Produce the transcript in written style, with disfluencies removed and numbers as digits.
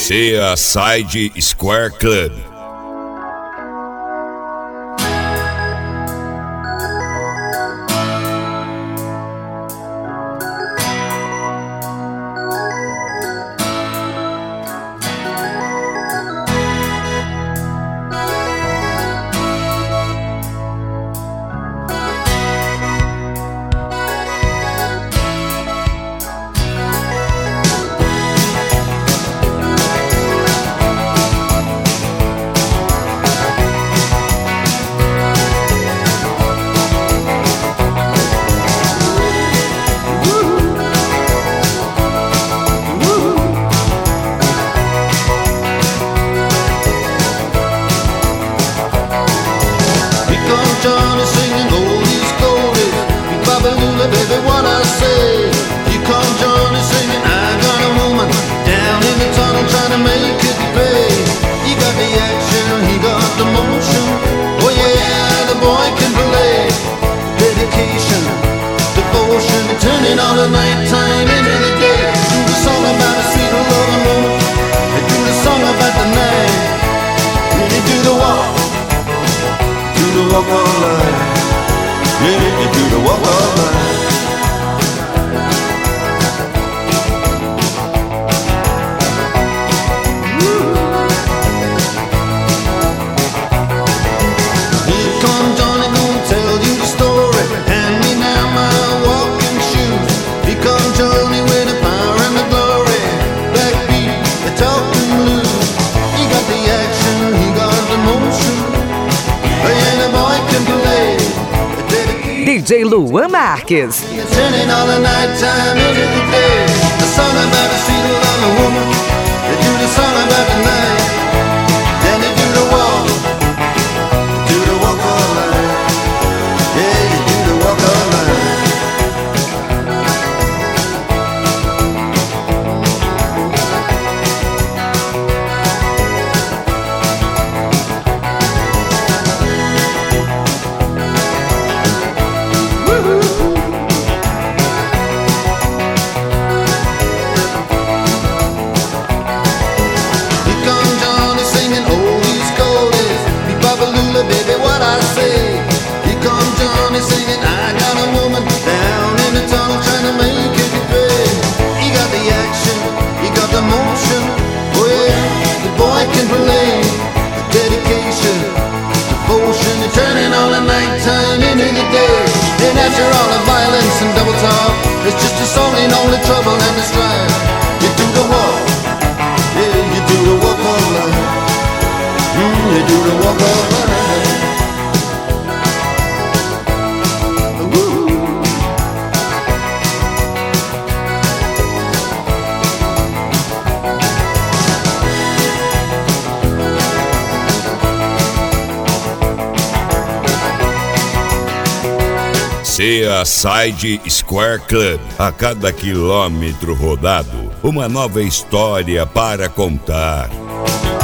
Seaside Square Club. Johnny singing oldies goldies, Babalula, baby, what I say. Here come Johnny singing, I got a woman down in the tunnel trying to make it pay. He got the action, he got the motion. Oh yeah, the boy can play. Dedication, devotion, turning all the nighttime into the day. Do the song about a sweet love and woman, and do the song about the night. Really do the walk. Do the walk of life, yeah, you do the walk of life. Here comes Johnny, gonna tell you the story. Hand me now my walking shoes. Here comes Johnny with the power and the glory. Backbeat, the talking blues. He got the action, he got the motion. DJ Luan Marques. Turning all the nighttime into the day. The song about the sweet love of woman. They do the song about the night. Then they do the walk. Do the walk of life. Yeah, you do the walk of life. Baby, what I say. Here comes Johnny singing, I got a woman down in the tunnel trying to make it pay. He got the action, he got the motion. Oh yeah, the boy can play. The dedication, devotion, turning all the nighttime into the day. And after all the violence and double talk, it's just a song in all the trouble and the strife. You do the walk, yeah, you do the walk of life. You do the walk of life. Seaside Square Club. A cada quilômetro rodado, uma nova história para contar.